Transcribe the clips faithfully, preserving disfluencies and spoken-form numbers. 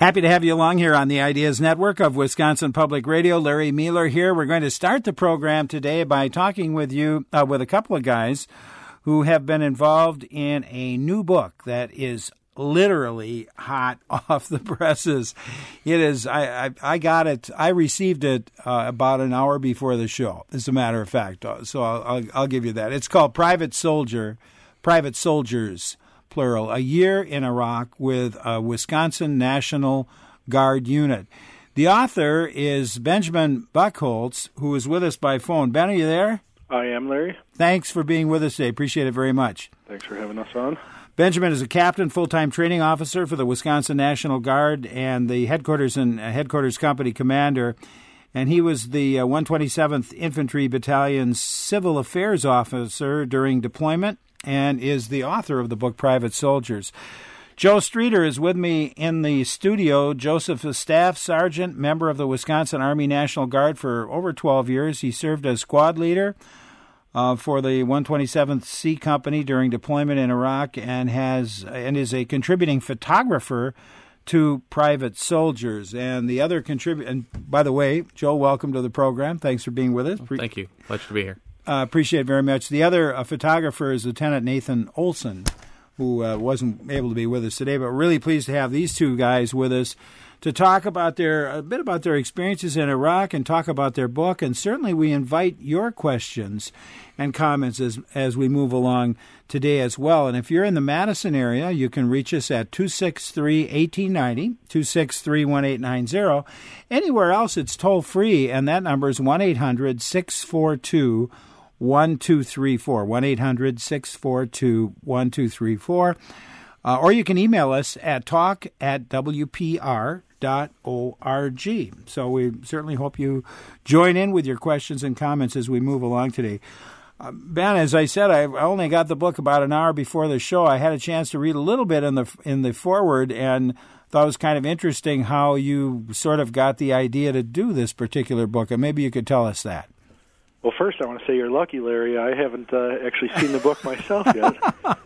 Happy to have you along here on the Ideas Network of Wisconsin Public Radio. Larry Mueller here. We're going to start the program today by talking with you, uh, with a couple of guys who have been involved in a new book that is literally hot off the presses. It is, I, I, I got it, I received it uh, about an hour before the show, as a matter of fact. So I'll, I'll, I'll give you that. It's called Private Soldier, Private Soldiers, plural, A Year in Iraq with a Wisconsin National Guard Unit. The author is Benjamin Buchholz, who is with us by phone. Ben, are you there? I am, Larry. Thanks for being with us today. Appreciate it very much. Thanks for having us on. Benjamin is a captain, full-time training officer for the Wisconsin National Guard and the headquarters and uh, headquarters company commander. And he was the uh, one twenty-seventh Infantry Battalion's civil affairs officer during deployment, and is the author of the book Private Soldiers. Joe Streeter is with me in the studio. Joseph is Staff Sergeant, member of the Wisconsin Army National Guard for over twelve years. He served as squad leader uh, for the one twenty-seventh C Company during deployment in Iraq, and has and is a contributing photographer to Private Soldiers. And the other contribute. And by the way, Joe, welcome to the program. Thanks for being with us. Well, thank you. Pleasure to be here. Uh, appreciate it very much. The other uh, photographer is Lieutenant Nathan Olson, who uh, wasn't able to be with us today, but really pleased to have these two guys with us to talk about their a bit about their experiences in Iraq and talk about their book. And certainly we invite your questions and comments as as we move along today as well. And if you're in the Madison area, you can reach us at two six three, one eight nine zero, two six three, one eight nine zero. Anywhere else, it's toll-free, and that number is one eight hundred, six four two, one two three four, one eight hundred, six four two, one two three four. Uh, or you can email us at talk at w p r dot org. So we certainly hope you join in with your questions and comments as we move along today. Uh, Ben, as I said, I only got the book about an hour before the show. I had a chance to read a little bit in the in the foreword and thought it was kind of interesting how you sort of got the idea to do this particular book, and maybe you could tell us that. Well, first I want to say you're lucky, Larry. I haven't uh, actually seen the book myself yet.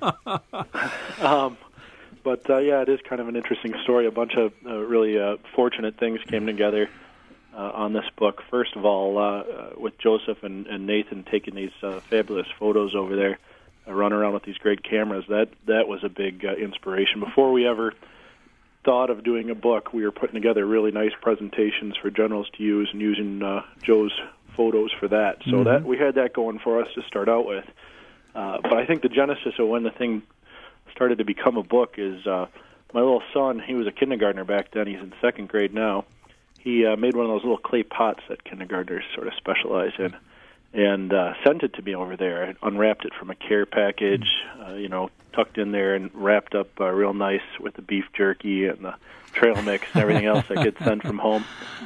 um, but, uh, yeah, it is kind of an interesting story. A bunch of uh, really uh, fortunate things came together uh, on this book. First of all, uh, uh, with Joseph and, and Nathan taking these uh, fabulous photos over there, uh, running around with these great cameras, that, that was a big uh, inspiration. Before we ever thought of doing a book, we were putting together really nice presentations for generals to use and using uh, Joe's photos for that. So mm-hmm. that we had that going for us to start out with. Uh, but I think the genesis of when the thing started to become a book is uh, my little son. He was a kindergartner back then. He's in second grade now. He uh, made one of those little clay pots that kindergartners sort of specialize in, and uh, sent it to me over there. I unwrapped it from a care package, uh, you know, tucked in there and wrapped up uh, real nice with the beef jerky and the trail mix and everything else I could send from home.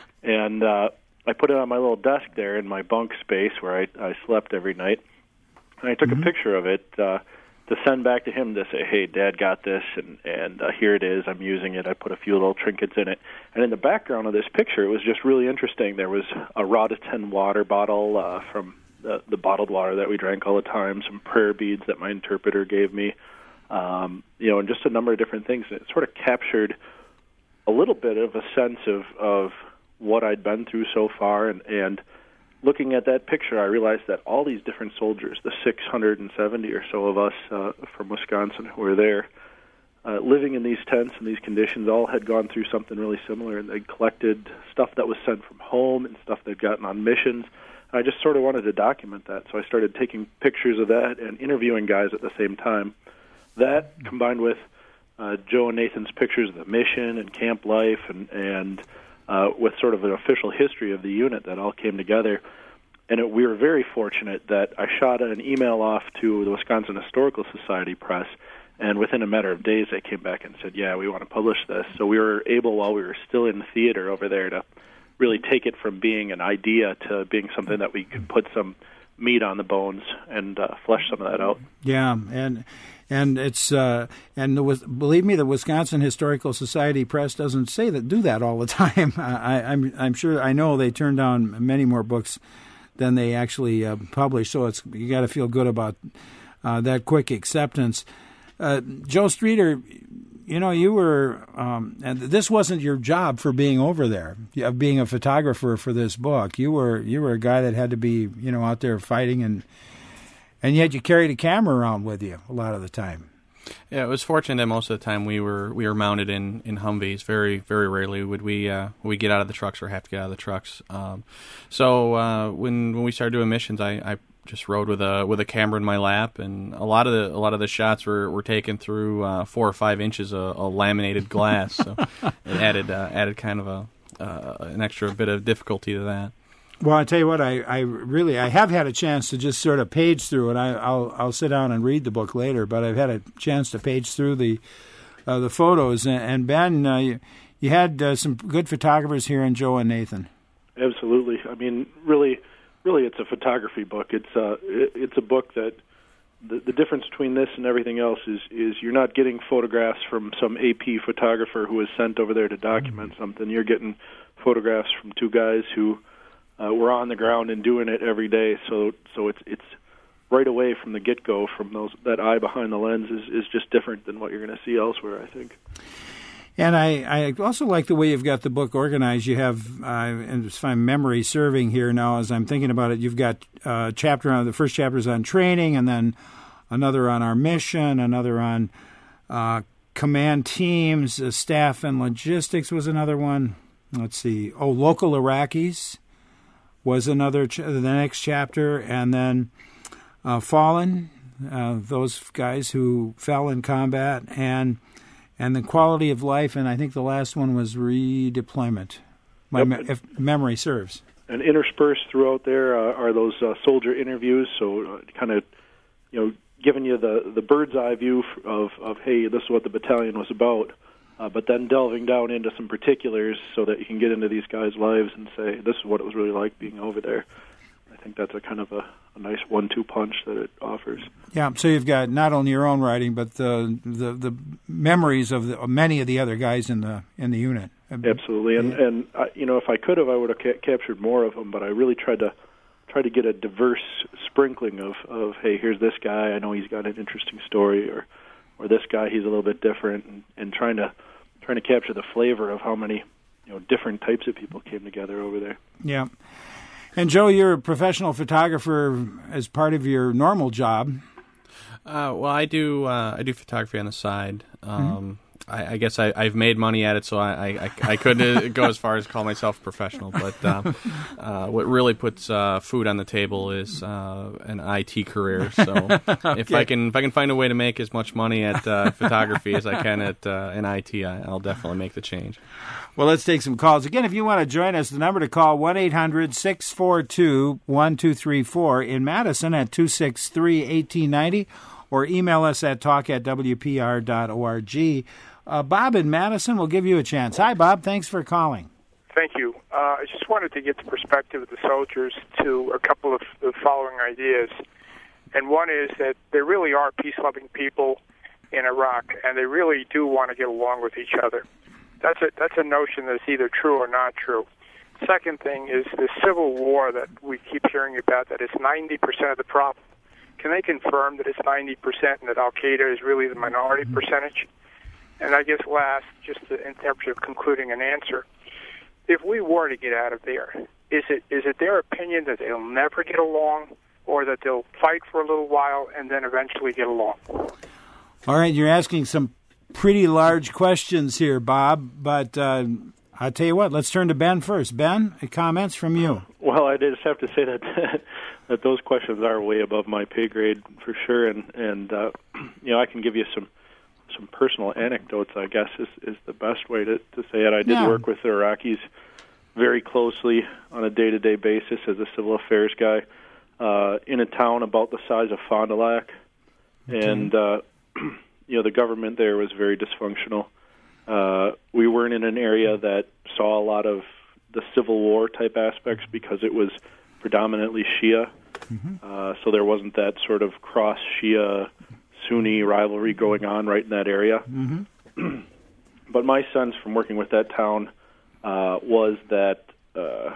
And uh, I put it on my little desk there in my bunk space where I, I slept every night. And I took mm-hmm. a picture of it uh, to send back to him to say, hey, Dad got this, and, and uh, here it is. I'm using it. I put a few little trinkets in it. And in the background of this picture, it was just really interesting. There was a Rodatin water bottle uh, from the, the bottled water that we drank all the time, some prayer beads that my interpreter gave me, um, you know, and just a number of different things. It sort of captured a little bit of a sense of, of what I'd been through so far, and, and looking at that picture, I realized that all these different soldiers, the six hundred seventy or so of us uh, from Wisconsin who were there, uh, living in these tents and these conditions, all had gone through something really similar, and they'd collected stuff that was sent from home and stuff they'd gotten on missions. And I just sort of wanted to document that, so I started taking pictures of that and interviewing guys at the same time. That, combined with uh, Joe and Nathan's pictures of the mission and camp life, and, and uh, with sort of an official history of the unit that all came together. And it, we were very fortunate that I shot an email off to the Wisconsin Historical Society Press, and within a matter of days they came back and said, yeah, we want to publish this. So we were able, while we were still in the theater over there, to really take it from being an idea to being something that we could put some meat on the bones and uh, flesh some of that out. Yeah, and and it's uh, and the, believe me, the Wisconsin Historical Society Press doesn't say that do that all the time. I, I'm I'm sure I know they turn down many more books than they actually uh, publish. So it's you got to feel good about uh, that quick acceptance. Uh, Joe Streeter, you know, you were, um, and this wasn't your job for being over there, of being a photographer for this book. You were you were a guy that had to be, you know, out there fighting, and and yet you carried a camera around with you a lot of the time. Yeah, it was fortunate that most of the time we were we were mounted in, in Humvees. Very very rarely would we uh, would we get out of the trucks or have to get out of the trucks. Um, so uh, when when we started doing missions, I, I just rode with a with a camera in my lap, and a lot of the a lot of the shots were, were taken through uh, four or five inches of, of laminated glass. So it added uh, added kind of a uh, an extra bit of difficulty to that. Well, I tell you what, I, I really I have had a chance to just sort of page through it. I, I'll I'll sit down and read the book later, but I've had a chance to page through the uh, the photos. And, and Ben, uh, you, you had uh, some good photographers here in Joe and Nathan. Absolutely. I mean, really, really, it's a photography book. It's uh, it, it's a book that the, the difference between this and everything else is is you're not getting photographs from some A P photographer who is sent over there to document mm-hmm. something. You're getting photographs from two guys who Uh, we're on the ground and doing it every day, so so it's it's right away from the get-go. From those that eye behind the lens is, is just different than what you're going to see elsewhere, I think. And I, I also like the way you've got the book organized. You have, uh, and if I'm memory serving here now as I'm thinking about it, you've got uh, a chapter on the first chapter is on training, and then another on our mission, another on uh, command teams, uh, staff and logistics was another one. Let's see. Oh, local Iraqis was another, ch- the next chapter, and then uh, Fallen, uh, those guys who fell in combat, and and the quality of life, and I think the last one was redeployment, my yep. me- if memory serves. And interspersed throughout there uh, are those uh, soldier interviews, so uh, kind of, you know, giving you the, the bird's eye view of, of, hey, this is what the battalion was about. Uh, but then delving down into some particulars so that you can get into these guys' lives and say, this is what it was really like being over there. I think that's a kind of a, a nice one two punch that it offers. Yeah, so you've got not only your own writing, but the the, the memories of, the, of many of the other guys in the in the unit. Absolutely, and yeah. and I, you know, if I could have, I would have ca- captured more of them. But I really tried to try to get a diverse sprinkling of, of hey, here's this guy. I know he's got an interesting story, or or this guy, he's a little bit different, and, and trying to trying to capture the flavor of how many, you know, different types of people came together over there. Yeah. And Joe, you're a professional photographer as part of your normal job. Uh, well, I do uh, I do photography on the side. Um, mm-hmm. I, I guess I, I've made money at it, so I I, I couldn't go as far as call myself a professional. But um, uh, what really puts uh, food on the table is uh, an I T career. So okay. if I can if I can find a way to make as much money at uh, photography as I can at uh, in I T, I, I'll definitely make the change. Well, let's take some calls. Again, if you want to join us, the number to call, one eight hundred six four two one two three four. In Madison at two six three one eight nine zero, or email us at talk at w p r dot org. Uh, Bob in Madison will give you a chance. Hi, Bob. Thanks for calling. Thank you. Uh, I just wanted to get the perspective of the soldiers to a couple of the following ideas. And one is that there really are peace-loving people in Iraq, and they really do want to get along with each other. That's a, that's a notion that's either true or not true. Second thing is the civil war that we keep hearing about, that it's ninety percent of the problem. Can they confirm that it's ninety percent and that Al-Qaeda is really the minority percentage? And I guess last, just to, in terms of concluding an answer, if we were to get out of there, is it is it their opinion that they'll never get along, or that they'll fight for a little while and then eventually get along? All right, you're asking some pretty large questions here, Bob, but uh, I'll tell you what, let's turn to Ben first. Ben, comments from you. Well, I just have to say that that those questions are way above my pay grade for sure, and, and uh, you know, I can give you some some personal anecdotes, I guess, is, is the best way to, to say it. I did yeah. work with the Iraqis very closely on a day-to-day basis as a civil affairs guy uh, in a town about the size of Fond du Lac. Okay. And, uh, you know, the government there was very dysfunctional. Uh, we weren't in an area that saw a lot of the Civil War type aspects because it was predominantly Shia. Mm-hmm. Uh, so there wasn't that sort of cross-Shia Sunni rivalry going on right in that area. Mm-hmm. But my sense from working with that town uh, was that uh,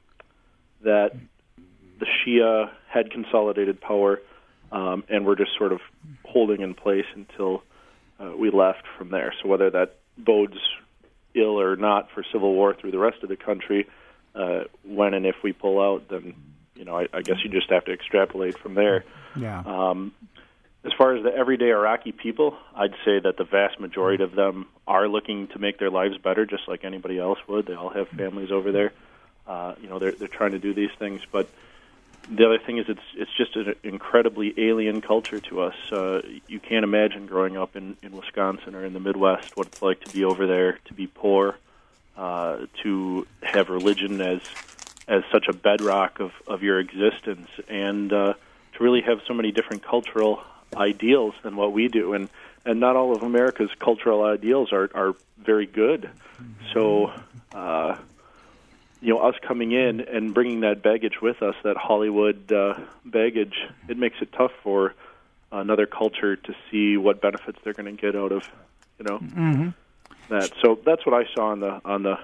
that the Shia had consolidated power um, and were just sort of holding in place until uh, we left from there. So whether that bodes ill or not for civil war through the rest of the country, uh, when and if we pull out, then you know I, I guess you just have to extrapolate from there. Yeah. Um, as far as the everyday Iraqi people, I'd say that the vast majority of them are looking to make their lives better, just like anybody else would. They all have families over there. Uh, you know, they're they're trying to do these things, but the other thing is it's it's just an incredibly alien culture to us. Uh, you can't imagine growing up in, in Wisconsin or in the Midwest what it's like to be over there, to be poor, uh, to have religion as as such a bedrock of, of your existence, and uh, to really have so many different cultural ideals than what we do. And, and not all of America's cultural ideals are, are very good. So, uh, you know, us coming in and bringing that baggage with us, that Hollywood uh, baggage, it makes it tough for another culture to see what benefits they're going to get out of, you know, Mm-hmm. that. So that's what I saw on the on the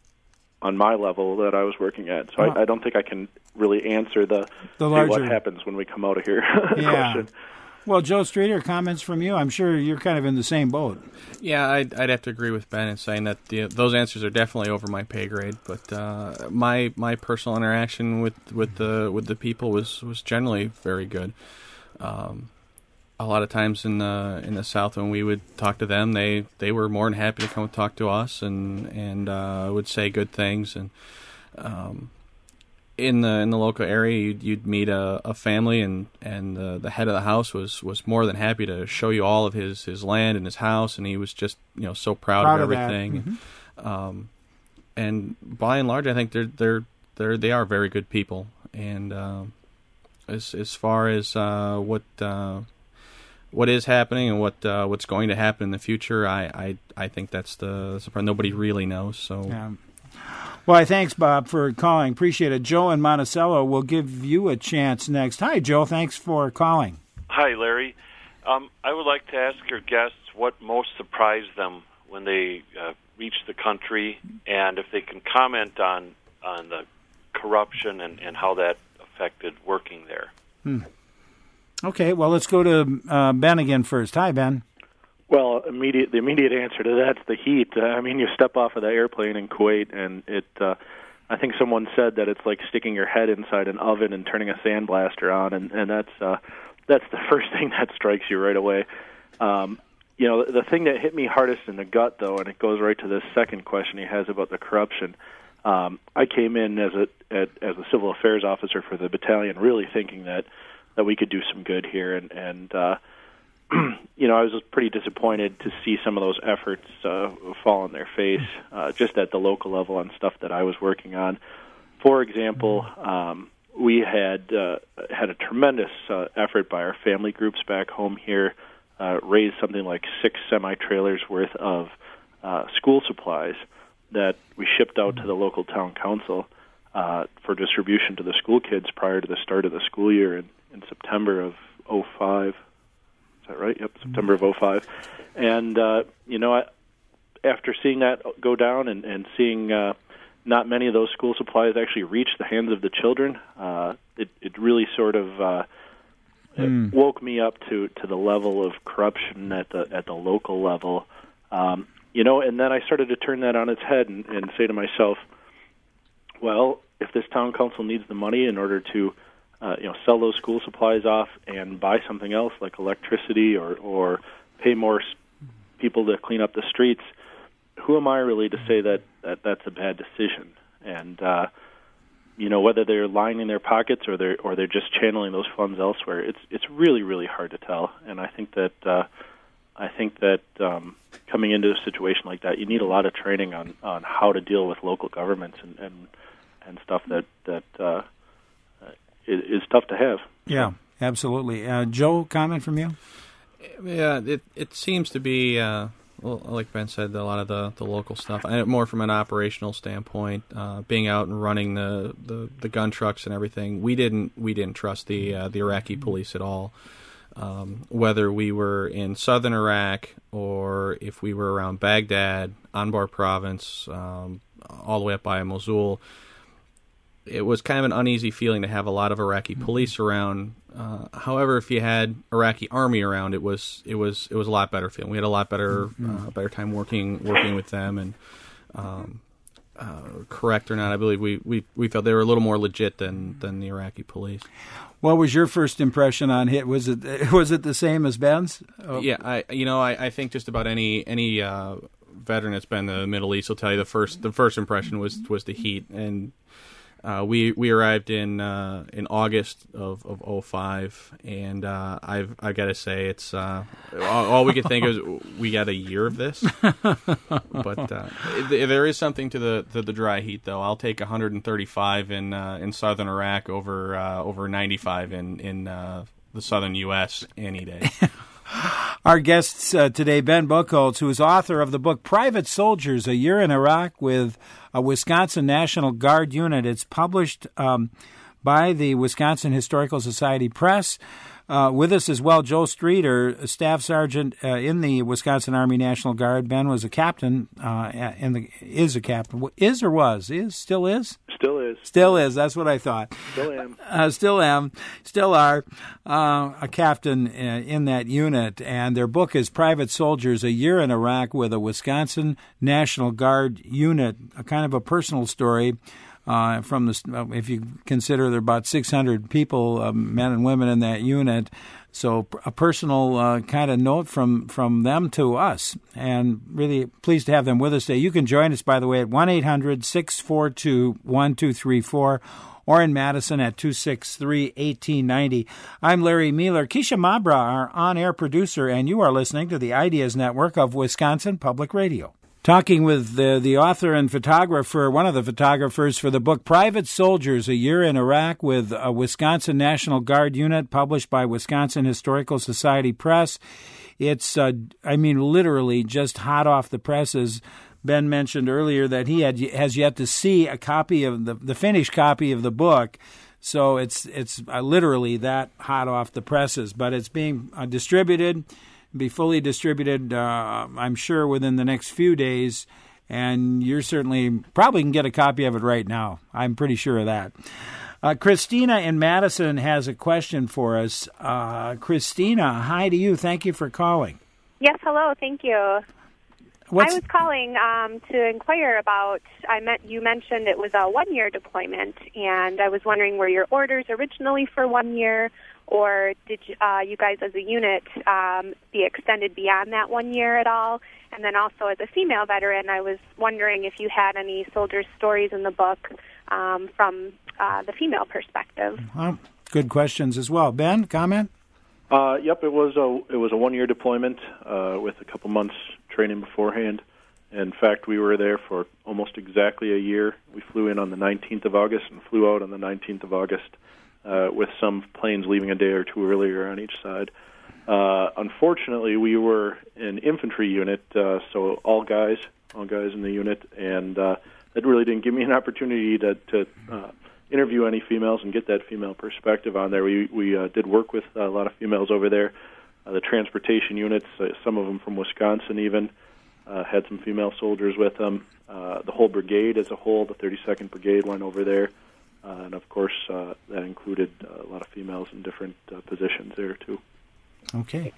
on my level that I was working at. So Huh. I, I don't think I can really answer the, The hey, larger- what happens when we come out of here Yeah. question. Well, Joe Streeter, comments from you? I'm sure you're kind of in the same boat. Yeah, I'd, I'd have to agree with Ben in saying that the, those answers are definitely over my pay grade. But uh, my my personal interaction with, with the with the people was, was generally very good. Um, a lot of times in the in the South, when we would talk to them, they, they were more than happy to come and talk to us and and uh, would say good things. And um, in the in the local area, you'd, you'd meet a, a family, and and the, the head of the house was, was more than happy to show you all of his, his land and his house, and he was just you know so proud, Proud of of that. everything. Um, and by and large, I think they're they're they're they are very good people. And um, as as far as uh, what uh, what is happening and what uh, what's going to happen in the future, I I, I think that's the, that's the part nobody really knows. So. Yeah. Well, thanks, Bob, for calling. Appreciate it. Joe in Monticello will give you a chance next. Hi, Joe. Thanks for calling. Hi, Larry. Um, I would like to ask your guests what most surprised them when they uh, reached the country, and if they can comment on on the corruption and, and how that affected working there. Hmm. Okay, well, let's go to uh, Ben again first. Hi, Ben. Well, immediate the immediate answer to that's the heat. Uh, I mean, you step off of the airplane in Kuwait, and it. Uh, I think someone said that it's like sticking your head inside an oven and turning a sandblaster on, and and that's uh, that's the first thing that strikes you right away. Um, you know, the thing that hit me hardest in the gut, though, and it goes right to this second question he has about the corruption. Um, I came in as a at, as a civil affairs officer for the battalion, really thinking that that we could do some good here, and and. Uh, You know, I was pretty disappointed to see some of those efforts uh, fall on their face, uh, just at the local level on stuff that I was working on. For example, um, we had uh, had a tremendous uh, effort by our family groups back home here, uh, raised something like six semi-trailers worth of uh, school supplies that we shipped out to the local town council uh, for distribution to the school kids prior to the start of the school year in, in September of oh five. That right? Yep, September of oh five. And, uh, you know, I, after seeing that go down and, and seeing uh, not many of those school supplies actually reach the hands of the children, uh, it, it really sort of uh, Mm. it woke me up to, to the level of corruption at the at the local level. Um, you know, and then I started to turn that on its head and, and say to myself, well, if this town council needs the money in order to Uh, you know, sell those school supplies off and buy something else like electricity or, or pay more s- people to clean up the streets, who am I really to say that, that that's a bad decision? And, uh, you know, whether they're lying in their pockets or they're, or they're just channeling those funds elsewhere, it's it's really, really hard to tell. And I think that, uh, I think that um, coming into a situation like that, you need a lot of training on, on how to deal with local governments and, and, and stuff that, that uh, is tough to have. Yeah, absolutely. Uh, Joe, comment from you? Yeah, it it seems to be, uh, well, like Ben said, a lot of the, the local stuff. I, more from an operational standpoint, uh, being out and running the, the, the gun trucks and everything. We didn't we didn't trust the uh, the Iraqi police at all. Um, whether we were in southern Iraq or if we were around Baghdad, Anbar province, um, all the way up by Mosul. it was kind of an uneasy feeling to have a lot of Iraqi police around. Uh, however, if you had Iraqi army around, it was it was it was a lot better feeling. We had a lot better uh, better time working working with them, and um, uh, correct or not, I believe we, we, we felt they were a little more legit than, than the Iraqi police. What was your first impression on it? Was it was it the same as Ben's? Oh. Yeah, I you know I, I think just about any any uh, veteran that's been to the Middle East will tell you the first the first impression was was the heat. And uh, we we arrived in uh, in August of of oh five, and uh, I've I got to say it's uh, all, all we could think is we got a year of this. But uh, there is something to the to the dry heat, though. I'll take one hundred thirty-five in uh, in southern Iraq over uh, over ninety-five in in uh, the southern U S any day. Our guests uh, today, Ben Buchholz, who is author of the book Private Soldiers, A Year in Iraq with a Wisconsin National Guard Unit. It's published um, by the Wisconsin Historical Society Press. Uh, with us as well, Joe Streeter, a staff sergeant uh, in the Wisconsin Army National Guard. Ben was a captain, uh, in the is a captain, is or was, is, still is? Still is. Still is, that's what I thought. Still am. Uh, still am, still are uh, a captain uh, in that unit. And their book is Private Soldiers, A Year in Iraq with a Wisconsin National Guard Unit, a kind of a personal story. Uh, from the, if you consider there are about six hundred people, uh, men and women in that unit, so a personal uh, kind of note from, from them to us, and really pleased to have them with us today. You can join us, by the way, at one eight hundred six four two one two three four or in Madison at two six three one eight nine zero. I'm Larry Mueller. Keisha Mabra, our on-air producer, and you are listening to the Ideas Network of Wisconsin Public Radio. Talking with the, the author and photographer, one of the photographers for the book Private Soldiers, A Year in Iraq with a Wisconsin National Guard Unit, published by Wisconsin Historical Society Press. It's, uh, I mean, literally just hot off the presses. Ben mentioned earlier that he had has yet to see a copy of the, the finished copy of the book. So it's, it's uh, literally that hot off the presses. But it's being uh, distributed. Be fully distributed, uh, I'm sure, within the next few days, and you're certainly probably can get a copy of it right now. I'm pretty sure of that. Uh, Christina in Madison has a question for us. Uh, Christina, hi to you. Thank you for calling. Yes, hello. Thank you. What's... I was calling um, to inquire about, I meant you mentioned it was a one-year deployment, and I was wondering, were your orders originally for one year, or did you, uh, you guys as a unit um, be extended beyond that one year at all? And then also as a female veteran, I was wondering if you had any soldier stories in the book um, from uh, the female perspective. Well, good questions as well. Ben, comment? Uh, yep, it was a it was a one year deployment uh, with a couple months training beforehand. In fact, we were there for almost exactly a year. We flew in on the nineteenth of August and flew out on the nineteenth of August. Uh, with some planes leaving a day or two earlier on each side. Uh, unfortunately, we were an infantry unit, uh, so all guys, all guys in the unit, and uh, that really didn't give me an opportunity to, to uh, interview any females and get that female perspective on there. We we uh, did work with a lot of females over there. Uh, the transportation units, uh, some of them from Wisconsin even, uh, had some female soldiers with them. Uh, the whole brigade as a whole, the thirty-second Brigade, went over there. Uh, and, of course, uh, that included uh, a lot of females in different uh, positions there, too. Okay.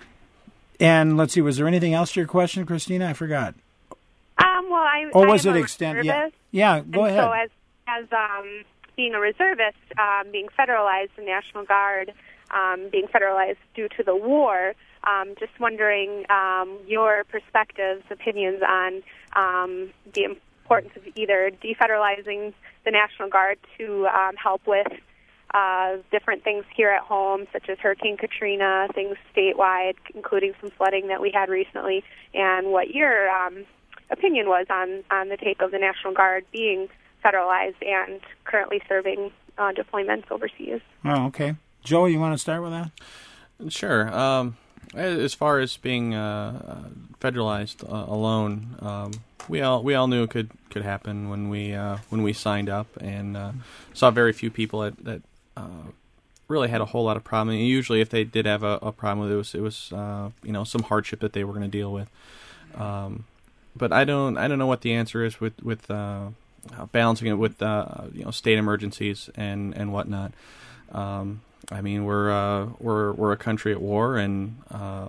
And let's see, was there anything else to your question, Christina? I forgot. Um, well, I Or I was am it a extended? reservist, Yeah, yeah, go and ahead. So as, as um, being a reservist, um, being federalized, the National Guard um, being federalized due to the war, um, just wondering um, your perspectives, opinions on um, the importance of either defederalizing the National Guard to um, help with uh, different things here at home, such as Hurricane Katrina, things statewide, including some flooding that we had recently, and what your um, opinion was on, on the take of the National Guard being federalized and currently serving uh, deployments overseas. Oh, okay. Joe, you want to start with that? Sure. Um, as far as being uh, federalized uh, alone, um, we all we all knew it could, could happen when we uh, when we signed up, and uh, saw very few people that, that uh, really had a whole lot of problem. And usually, if they did have a, a problem with it, it was it was uh, you know some hardship that they were going to deal with. Um, but I don't I don't know what the answer is with with uh, uh, balancing it with uh, you know state emergencies and and whatnot. Um, I mean, we're uh, we're we're a country at war, and uh,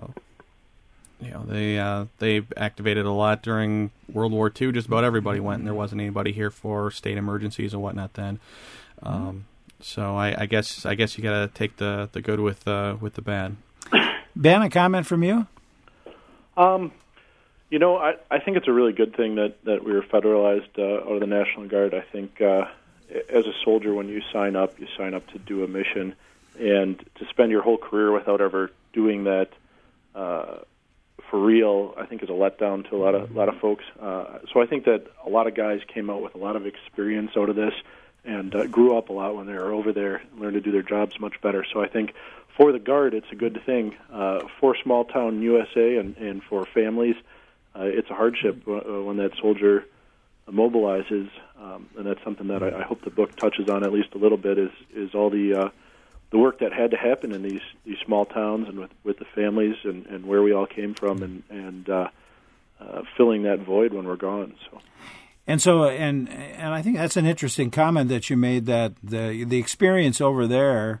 you know they uh, they activated a lot during World War Two. Just about everybody went, and there wasn't anybody here for state emergencies and whatnot then. Um, so I, I guess I guess you got to take the, the good with uh, with the bad. Ben, a comment from you? Um, you know, I, I think it's a really good thing that, that we were federalized uh, out of the National Guard. I think uh, as a soldier, when you sign up, you sign up to do a mission, and to spend your whole career without ever doing that uh, for real, I think is a letdown to a lot of a lot of folks. Uh, so I think that a lot of guys came out with a lot of experience out of this, and uh, grew up a lot when they were over there and learned to do their jobs much better. So I think for the Guard, it's a good thing. Uh, for small-town U S A and, and for families, uh, it's a hardship w- when that soldier mobilizes, um, and that's something that I, I hope the book touches on at least a little bit, is, is all the uh, the work that had to happen in these, these small towns and with, with the families and, and where we all came from, and, and uh, uh, filling that void when we're gone. So. And so, and and I think that's an interesting comment that you made, that the the experience over there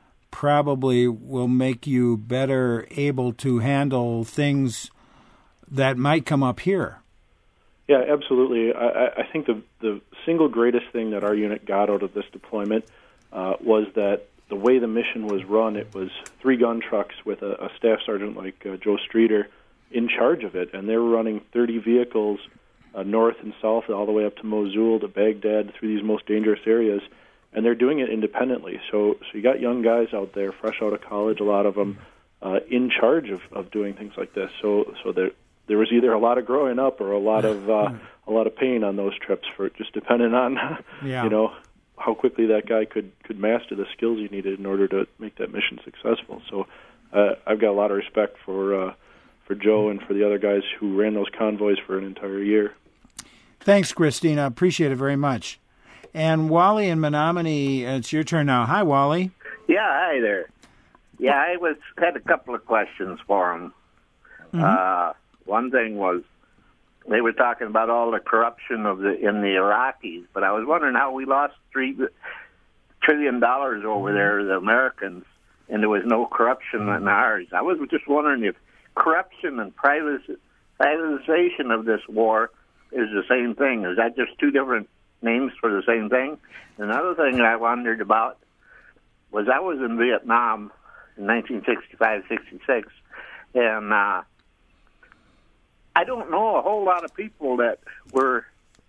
probably will make you better able to handle things that might come up here. Yeah, absolutely. I, I think the the single greatest thing that our unit got out of this deployment uh, was that the way the mission was run, it was three gun trucks with a, a staff sergeant like uh, Joe Streeter in charge of it, and they were running thirty vehicles Uh, north and south, all the way up to Mosul, to Baghdad, through these most dangerous areas, and they're doing it independently. So, so you got young guys out there, fresh out of college, a lot of them, uh, in charge of, of doing things like this. So, so there there was either a lot of growing up or a lot of uh, a lot of pain on those trips, for just depending on yeah. you know how quickly that guy could could master the skills he needed in order to make that mission successful. So, uh, I've got a lot of respect for uh, for Joe and for the other guys who ran those convoys for an entire year. Thanks, Christina. Appreciate it very much. And Wally in Menominee, it's your turn now. Hi, Wally. Yeah, hi there. Yeah, I was had a couple of questions for him. Mm-hmm. Uh, one thing was, they were talking about all the corruption of the in the Iraqis, but I was wondering how we lost three trillion dollars over there, the Americans, and there was no corruption in ours. I was just wondering if corruption and privatization of this war is the same thing. Is that just two different names for the same thing? Another thing I wondered about was I was in Vietnam in nineteen sixty-five sixty-six, and uh, I don't know a whole lot of people that were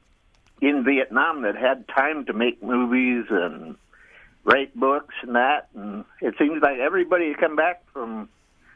in Vietnam that had time to make movies and write books and that. And it seems like everybody who come back from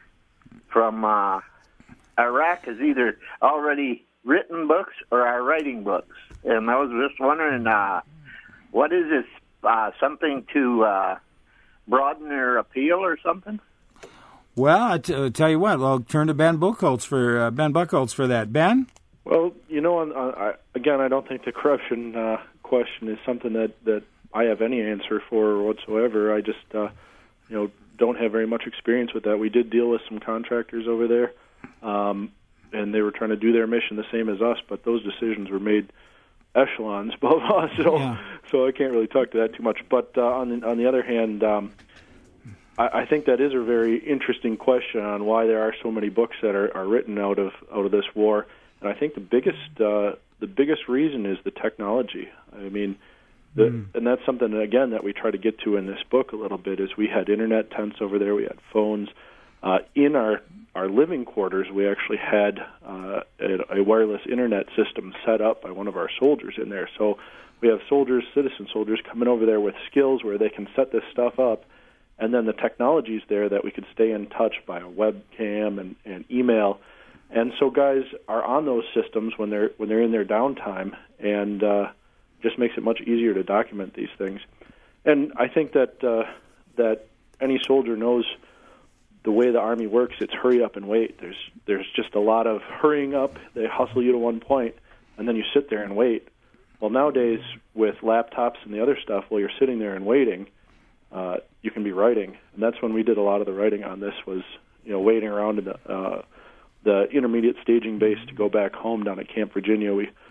from uh, Iraq has either already written books or are writing books. And I was just wondering, uh, what is this, uh, something to uh, broaden their appeal or something? Well, I t- I'll tell you what, I'll turn to Ben Buchholz for, uh, Ben Buchholz for that. Ben? Well, you know, on, on, I, again, I don't think the corruption uh, question is something that, that I have any answer for whatsoever. I just, uh, you know, don't have very much experience with that. We did deal with some contractors over there, um, and they were trying to do their mission the same as us, but those decisions were made echelons above us, so yeah. so I can't really talk to that too much. But uh, on the, on the other hand, um, I, I think that is a very interesting question on why there are so many books that are, are written out of out of this war. And I think the biggest uh, the biggest reason is the technology. I mean, the, mm. and that's something again that we try to get to in this book a little bit. Is we had internet tents over there, we had phones. Uh, in our, our living quarters, we actually had uh, a, a wireless internet system set up by one of our soldiers in there. So we have soldiers, citizen soldiers, coming over there with skills where they can set this stuff up, and then the technology's there that we could stay in touch by a webcam and, and email. And so guys are on those systems when they're when they're in their downtime, and uh, just makes it much easier to document these things. And I think that uh, that any soldier knows the way the Army works. It's hurry up and wait. There's there's just a lot of hurrying up. They hustle you to one point, and then you sit there and wait. Well, nowadays with laptops and the other stuff, while you're sitting there and waiting, uh, you can be writing. And that's when we did a lot of the writing on this. Was you know waiting around in the uh, the intermediate staging base to go back home down at Camp Virginia. We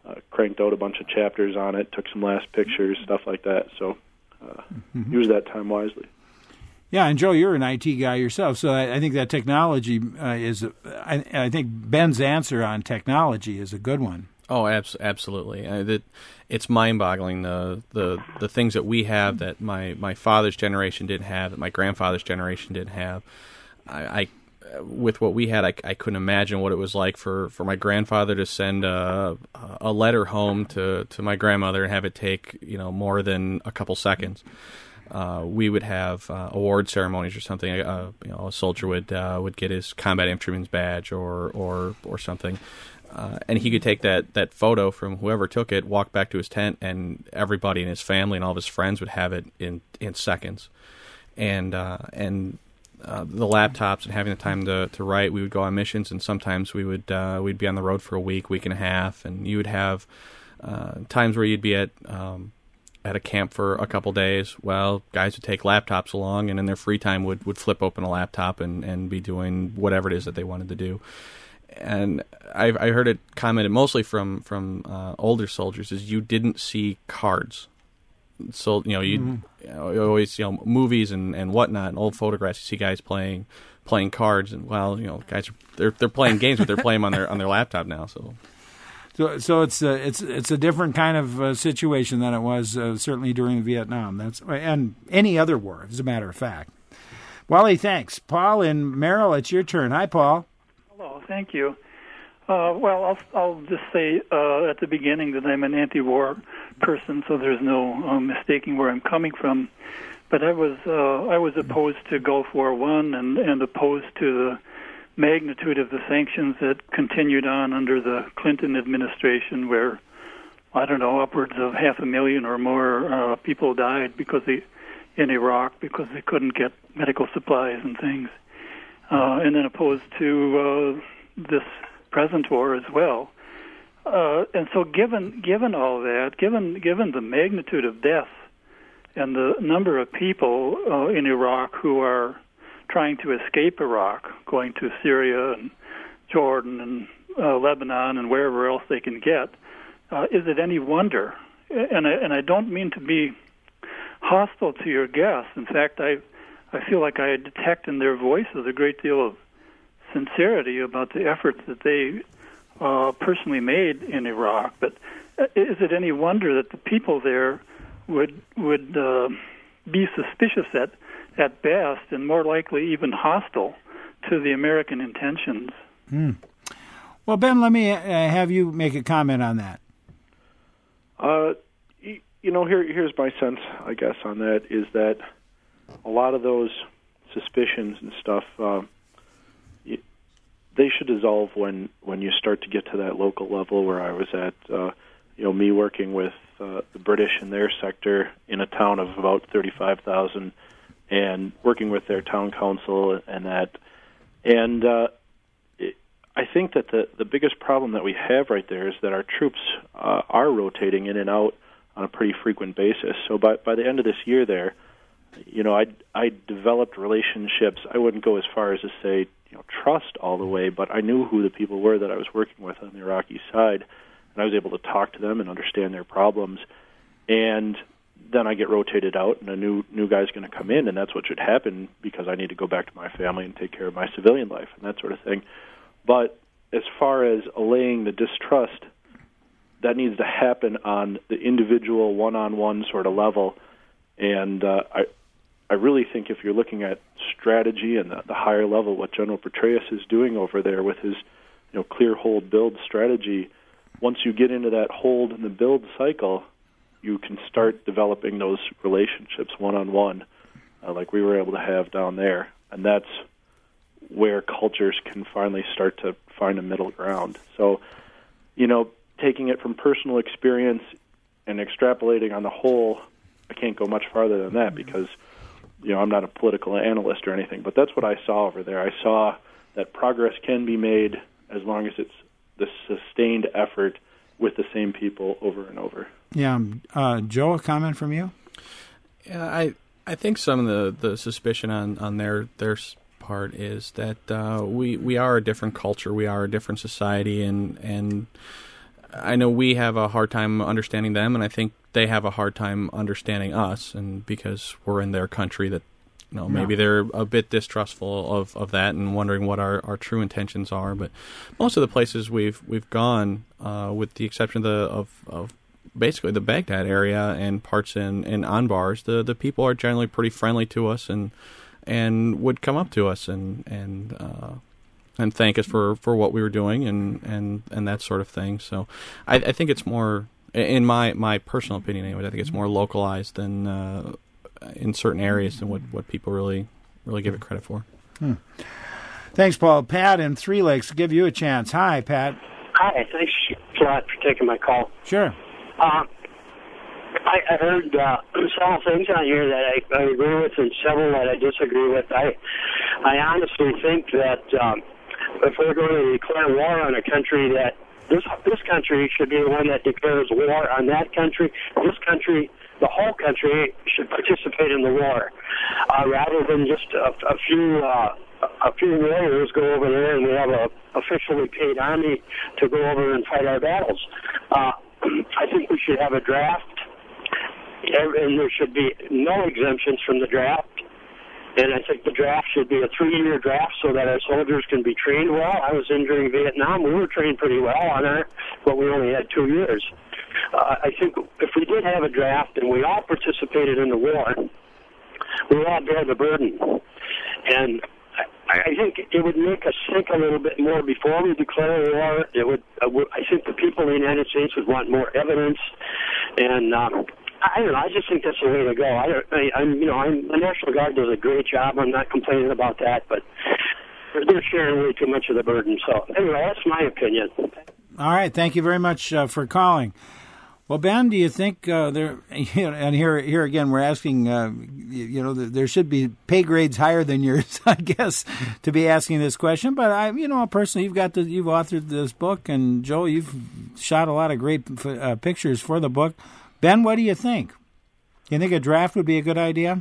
uh, cranked out a bunch of chapters on it, took some last pictures, stuff like that. So uh, mm-hmm. use that time wisely. Yeah, and Joe, you're an I T guy yourself, so I, I think that technology uh, is. A, I, I think Ben's answer on technology is a good one. Oh, abs- absolutely. Uh, that it's mind-boggling the, the the things that we have that my, my father's generation didn't have, that my grandfather's generation didn't have. I, I with what we had, I, I couldn't imagine what it was like for, for my grandfather to send a a letter home to, to my grandmother and have it take you know more than a couple seconds. Uh, we would have uh, award ceremonies or something. Uh, you know, a soldier would uh, would get his combat infantryman's badge or or or something. Uh, and he could take that, that photo from whoever took it, walk back to his tent, and everybody in his family and all of his friends would have it in, in seconds. And uh, and uh, the laptops and having the time to, to write, we would go on missions, and sometimes we would uh, we'd be on the road for a week, week and a half, and you would have uh, times where you'd be at um, at a camp for a couple days. Well, guys would take laptops along, and in their free time would, would flip open a laptop and, and be doing whatever it is that they wanted to do. And I, I heard it commented mostly from from uh, older soldiers is you didn't see cards. So you know you mm-hmm. always you know movies and, and whatnot and old photographs. You see guys playing playing cards, and well you know guys are, they're they're playing games, but they're playing them on their on their laptop now. So so so it's a, it's it's a different kind of uh, situation than it was uh, certainly during Vietnam. That's and any other war, as a matter of fact. Wally, thanks. Paul and Merrill, it's your turn. Hi, Paul. Hello, thank you. Uh, well, I'll, I'll just say uh, at the beginning that I'm an anti-war person, so there's no uh, mistaking where I'm coming from. But I was uh, I was opposed to Gulf War One and, and opposed to the magnitude of the sanctions that continued on under the Clinton administration, where I don't know upwards of half a million or more uh, people died because they in Iraq because they couldn't get medical supplies and things. Uh, and then opposed to uh, this present war as well. Uh, and so given given all that, given given the magnitude of death and the number of people uh, in Iraq who are trying to escape Iraq, going to Syria and Jordan and uh, Lebanon and wherever else they can get, uh, is it any wonder? And I, and I don't mean to be hostile to your guests. In fact, I I feel like I detect in their voices a great deal of sincerity about the efforts that they uh, personally made in Iraq. But is it any wonder that the people there would would uh, be suspicious at at best and more likely even hostile to the American intentions? Hmm. Well, Ben, let me uh, have you make a comment on that. Uh, you know, here here's my sense, I guess, on that is that a lot of those suspicions and stuff, uh, you, they should dissolve when, when you start to get to that local level where I was at, uh, you know, me working with uh, the British in their sector in a town of about thirty-five thousand and working with their town council and that. And uh, it, I think that the, the biggest problem that we have right there is that our troops uh, are rotating in and out on a pretty frequent basis. So by, by the end of this year there, you know, I I developed relationships. I wouldn't go as far as to say, you know, trust all the way, but I knew who the people were that I was working with on the Iraqi side, and I was able to talk to them and understand their problems. And then I get rotated out, and a new new guy's going to come in, and that's what should happen because I need to go back to my family and take care of my civilian life and that sort of thing. But as far as allaying the distrust, that needs to happen on the individual, one-on-one sort of level, and uh, I. I really think if you're looking at strategy and the, the higher level, what General Petraeus is doing over there with his, you know, clear hold build strategy, once you get into that hold and the build cycle, you can start developing those relationships one-on-one, uh, like we were able to have down there, and that's where cultures can finally start to find a middle ground. So, you know, taking it from personal experience and extrapolating on the whole, I can't go much farther than that because, you know, I'm not a political analyst or anything, but that's what I saw over there. I saw that progress can be made as long as it's the sustained effort with the same people over and over. Yeah. Uh, Joe, a comment from you? Yeah, I I think some of the, the suspicion on, on their their part is that uh, we we are a different culture, we are a different society, and and I know we have a hard time understanding them, and I think they have a hard time understanding us, and because we're in their country, that you know maybe yeah. they're a bit distrustful of, of that and wondering what our, our true intentions are. But most of the places we've we've gone, uh, with the exception of the of, of basically the Baghdad area and parts in, in Anbars, the the people are generally pretty friendly to us and and would come up to us and and uh, and thank us for, for what we were doing and, and, and that sort of thing. So I, I think it's more, in my, my personal opinion anyway, I think it's more localized than uh, in certain areas than what, what people really really give it credit for. Hmm. Thanks, Paul. Pat in Three Lakes, give you a chance. Hi, Pat. Hi, thanks a lot for taking my call. Sure. Um, I, I heard uh, several things on here that I, I agree with and several that I disagree with. I I honestly think that um, if we're going to declare war on a country, that this this country should be the one that declares war on that country. This country, the whole country, should participate in the war, uh, rather than just a, a few uh, a few warriors go over there and we have a officially paid army to go over and fight our battles. Uh, I think we should have a draft, and there should be no exemptions from the draft. And I think the draft should be a three-year draft so that our soldiers can be trained well. I was in during Vietnam. We were trained pretty well on our, but we only had two years. Uh, I think if we did have a draft and we all participated in the war, we all bear the burden. And I, I think it would make us think a little bit more before we declare war. It would. Uh, I think the people in the United States would want more evidence, and um, I don't know. I just think that's the way to go. I, I, I'm, you know, I'm, the National Guard does a great job. I'm not complaining about that, but they're sharing way too much of the burden. So anyway, that's my opinion. All right. Thank you very much uh, for calling. Well, Ben, do you think uh, there? You know, and here, here again, we're asking. Uh, you, you know, there should be pay grades higher than yours, I guess, to be asking this question. But I, you know, personally, you've got the, you've authored this book, and Joe, you've shot a lot of great uh, pictures for the book. Ben, what do you think? You think a draft would be a good idea?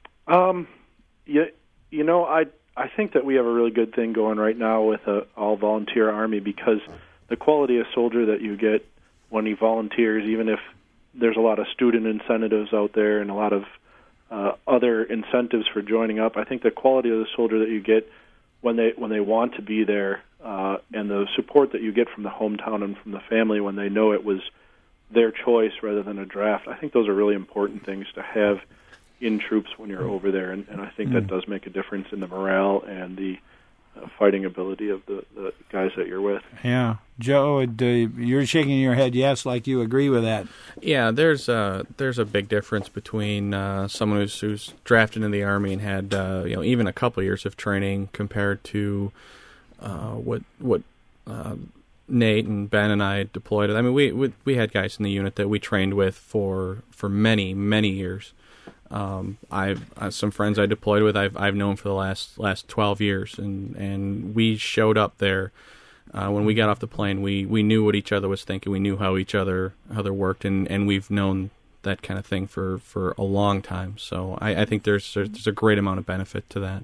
Um, you, you know, I I think that we have a really good thing going right now with a all-volunteer army, because the quality of soldier that you get when he volunteers, even if there's a lot of student incentives out there and a lot of uh, other incentives for joining up, I think the quality of the soldier that you get when they when they want to be there, uh, and the support that you get from the hometown and from the family when they know it was their choice rather than a draft, I think those are really important things to have in troops when you're over there, and, and I think mm. that does make a difference in the morale and the uh, fighting ability of the, the guys that you're with. Yeah. Joe, uh, you're shaking your head yes, like you agree with that. Yeah, there's a, there's a big difference between uh, someone who's, who's drafted in the Army and had uh, you know even a couple of years of training compared to uh, what what uh, Nate and Ben and I deployed. I mean, we, we we had guys in the unit that we trained with for for many many years. Um, I've uh, some friends I deployed with. I've I've known for the last last twelve years, and, and we showed up there uh, when we got off the plane. We, we knew what each other was thinking. We knew how each other how they worked, and, and we've known that kind of thing for, for a long time. So I, I think there's there's a great amount of benefit to that.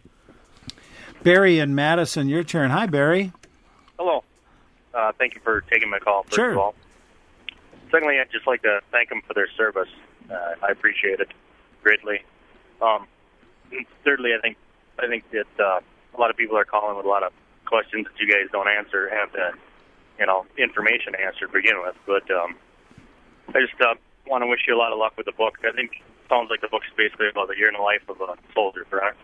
Barry and Madison, your turn. Hi, Barry. Hello. Uh, thank you for taking my call, first sure. of all. Secondly, I'd just like to thank them for their service. Uh, I appreciate it greatly. Um, thirdly, I think I think that uh, a lot of people are calling with a lot of questions that you guys don't answer, have the you know information answered to begin with. But um, I just uh, want to wish you a lot of luck with the book. I think it sounds like the book's basically about the year in the life of a soldier, correct?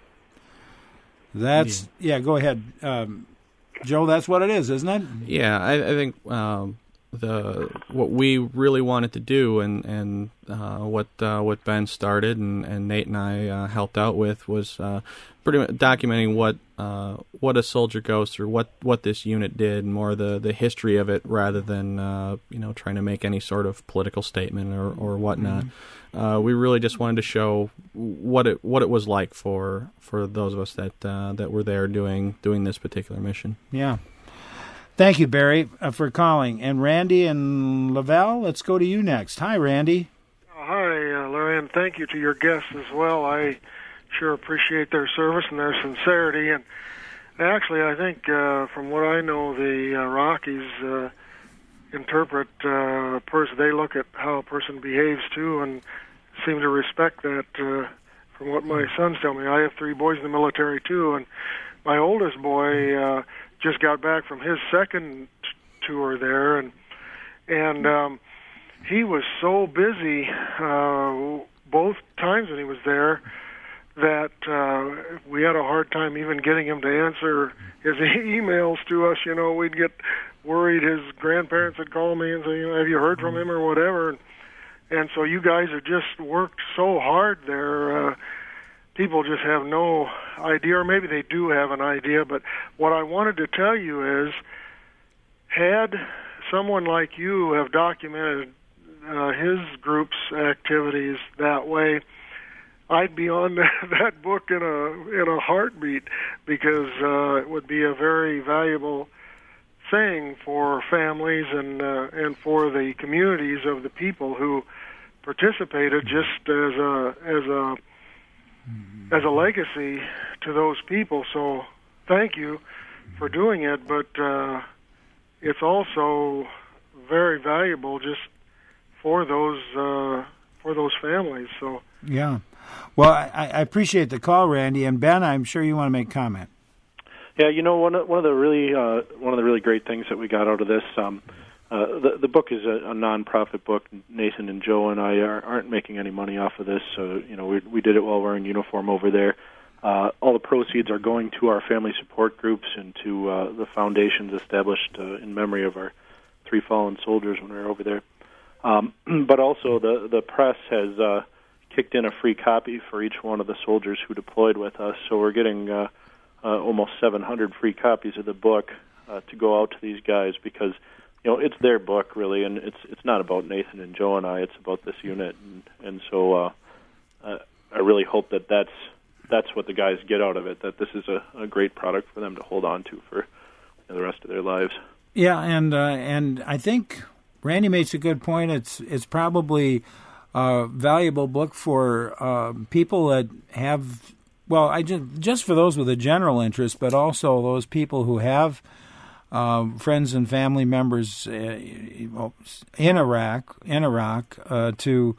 That's yeah. yeah go ahead. Um, Joe, that's what it is, isn't it? Yeah, I, I think um, the what we really wanted to do, and and uh, what uh, what Ben started and, and Nate and I uh, helped out with, was uh, pretty much documenting what uh, what a soldier goes through, what, what this unit did, and more the, the history of it, rather than uh, you know trying to make any sort of political statement or or whatnot. Mm-hmm. Uh, we really just wanted to show what it what it was like for for those of us that uh, that were there doing doing this particular mission. Yeah. Thank you, Barry, uh, for calling. And Randy and Lavelle, let's go to you next. Hi, Randy. Uh, hi, uh, Larry, and thank you to your guests as well. I sure appreciate their service and their sincerity. And actually, I think uh, from what I know, the uh, Rockies uh, interpret uh, a person. They look at how a person behaves too, and seem to respect that. Uh, from what my sons tell me, I have three boys in the military too, and my oldest boy uh, just got back from his second t- tour there, and and um, he was so busy uh, both times when he was there that uh, we had a hard time even getting him to answer his e- emails to us. You know, we'd get worried. His grandparents would call me and say, you know, have you heard from him or whatever? And, and so you guys have just worked so hard there. Uh, people just have no idea, or maybe they do have an idea. But what I wanted to tell you is, had someone like you have documented uh, his group's activities that way, I'd be on that book in a in a heartbeat, because uh, it would be a very valuable thing for families and uh, and for the communities of the people who participated, just as a as a as a legacy to those people. So thank you for doing it, but uh, it's also very valuable just for those uh, for those families. So yeah. Well, I, I appreciate the call, Randy, and Ben, I'm sure you want to make comment. Yeah, you know, one of, one of the really uh, one of the really great things that we got out of this, um, uh, the the book is a, a non-profit book. Nathan and Joe and I are, aren't making any money off of this, so you know we we did it while we're in uniform over there. Uh, all the proceeds are going to our family support groups and to uh, the foundations established uh, in memory of our three fallen soldiers when we were over there. Um, but also, the the press has Uh, kicked in a free copy for each one of the soldiers who deployed with us. So we're getting uh, uh, almost seven hundred free copies of the book uh, to go out to these guys, because you know it's their book really, and it's it's not about Nathan and Joe and I. It's about this unit, and and so uh, uh, I really hope that that's that's what the guys get out of it. That this is a, a great product for them to hold on to for you know, the rest of their lives. Yeah, and uh, and I think Randy makes a good point. It's it's probably a valuable book for uh, people that have, well, I just, just for those with a general interest, but also those people who have uh, friends and family members uh, in Iraq, in Iraq, uh, to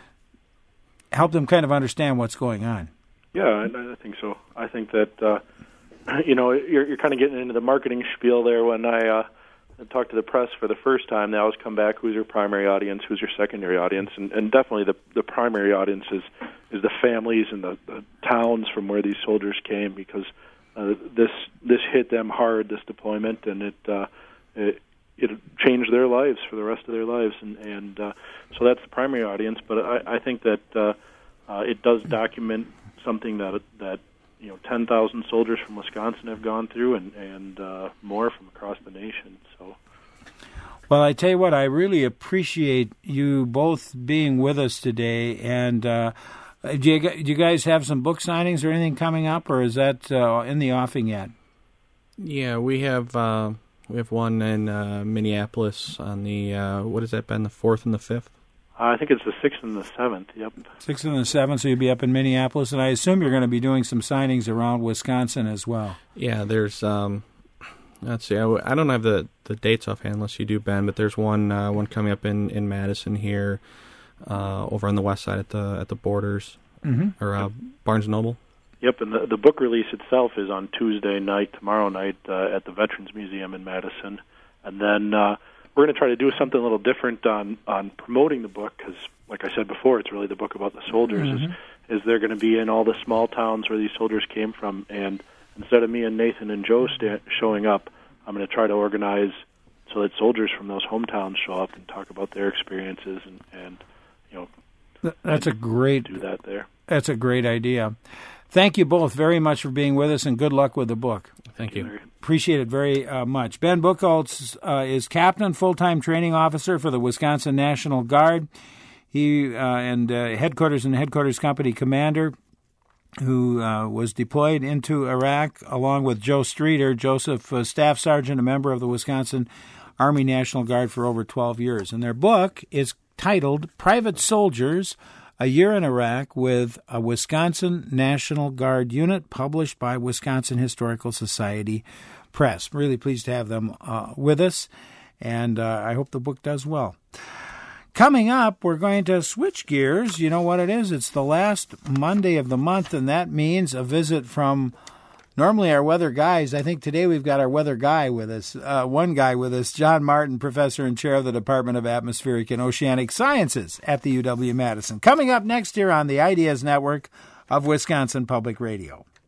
help them kind of understand what's going on. Yeah, I, I think so. I think that, uh, you know, you're, you're kind of getting into the marketing spiel there when I uh, talk to the press for the first time. They always come back, who's your primary audience, who's your secondary audience, and, and definitely the, the primary audience is, is the families and the, the towns from where these soldiers came, because uh, this this hit them hard, this deployment, and it, uh, it it changed their lives for the rest of their lives, and, and uh, so that's the primary audience. But I, I think that uh, uh, it does document something that that you know, ten thousand soldiers from Wisconsin have gone through, and, and uh, more from across the nation. So, well, I tell you what, I really appreciate you both being with us today. And uh, do, you, do you guys have some book signings or anything coming up, or is that uh, in the offing yet? Yeah, we have uh, we have one in uh, Minneapolis on the uh, what has that been, the fourth and the fifth? I think it's the sixth and the seventh, yep. sixth and the seventh, so you'll be up in Minneapolis, and I assume you're going to be doing some signings around Wisconsin as well. Yeah, there's, um, let's see, I, I don't have the, the dates offhand unless you do, Ben, but there's one uh, one coming up in, in Madison here, uh, over on the west side at the at the Borders, mm-hmm. or uh, Barnes and Noble. Yep, and the, the book release itself is on Tuesday night, tomorrow night, uh, at the Veterans Museum in Madison, and then Uh, we're going to try to do something a little different on, on promoting the book, because, like I said before, it's really the book about the soldiers. Mm-hmm. Is, is they're going to be in all the small towns where these soldiers came from, and instead of me and Nathan and Joe sta- showing up, I'm going to try to organize so that soldiers from those hometowns show up and talk about their experiences, and, and you know, that's a great do that there. That's a great idea. Thank you both very much for being with us, and good luck with the book. Thank you. Appreciate it very uh, much. Ben Buchholz uh, is captain, full-time training officer for the Wisconsin National Guard. He uh, and uh, headquarters and headquarters company commander, who uh, was deployed into Iraq along with Joe Streeter, Joseph, uh, staff sergeant, a member of the Wisconsin Army National Guard for over twelve years. And their book is titled Private Soldiers, A Year in Iraq with a Wisconsin National Guard Unit, published by Wisconsin Historical Society Press. Really pleased to have them uh, with us. and uh, I hope the book does well. Coming up, we're going to switch gears. You know what it is? It's the last Monday of the month, and that means a visit from normally our weather guys. I think today we've got our weather guy with us, uh, one guy with us, John Martin, professor and chair of the Department of Atmospheric and Oceanic Sciences at the U W Madison. Coming up next here on the Ideas Network of Wisconsin Public Radio.